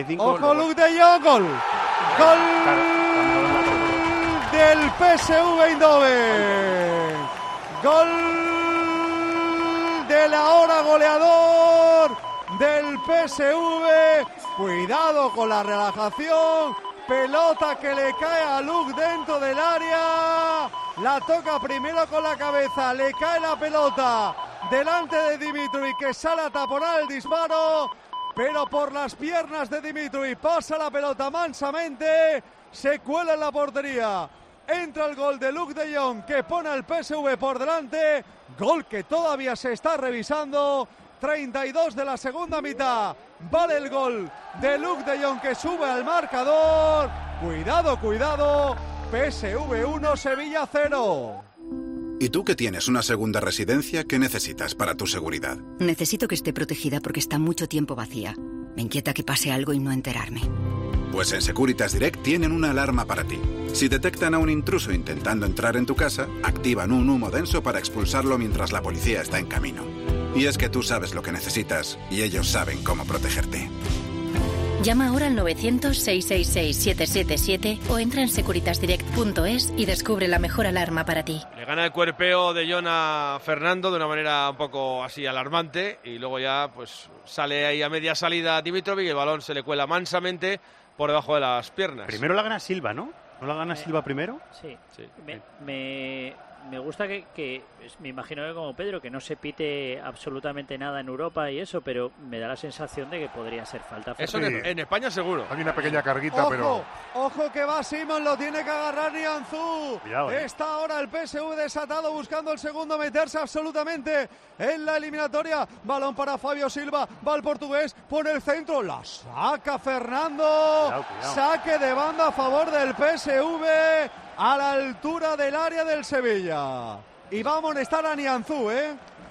Ojo, Luuk de Jong, gol. Gol del PSV Eindhoven. Gol del ahora goleador del PSV. Cuidado con la relajación. Pelota que le cae a Luuk dentro del área. La toca primero con la cabeza. Le cae la pelota delante de Dimitrovic, que sale a taponar el disparo. Pero por las piernas de Dimitrovic pasa la pelota mansamente. Se cuela en la portería. Entra el gol de Luuk de Jong, que pone al PSV por delante. Gol que todavía se está revisando. 32 de la segunda mitad. Vale el gol de Luuk de Jong, que sube al marcador. Cuidado, cuidado. PSV 1, Sevilla 0. ¿Y tú que tienes una segunda residencia, qué necesitas para tu seguridad? Necesito que esté protegida porque está mucho tiempo vacía. Me inquieta que pase algo y no enterarme. Pues en Securitas Direct tienen una alarma para ti. Si detectan a un intruso intentando entrar en tu casa, activan un humo denso para expulsarlo mientras la policía está en camino. Y es que tú sabes lo que necesitas y ellos saben cómo protegerte. Llama ahora al 900-666-777 o entra en securitasdirect.es y descubre la mejor alarma para ti. Le gana el cuerpeo de Jong a Fernando de una manera un poco así alarmante y luego ya pues sale ahí a media salida Dimitrovic y el balón se le cuela mansamente por debajo de las piernas. Primero la gana Silva, ¿no? ¿No la gana Silva primero? Sí. Me gusta que me imagino que como Pedro, que no se pite absolutamente nada en Europa y eso, pero me da la sensación de que podría ser falta. Eso en España seguro. Hay una pequeña carguita, pero... Ojo que va Simon, lo tiene que agarrar Nianzú. Cuidado, Está ahora el PSV desatado buscando el segundo, meterse absolutamente en la eliminatoria. Balón para Fabio Silva, va el portugués, pone el centro, la saca Fernando. Cuidado. Saque de banda a favor del PSV a la altura del área del Sevilla. Y va a amonestar a Nianzú,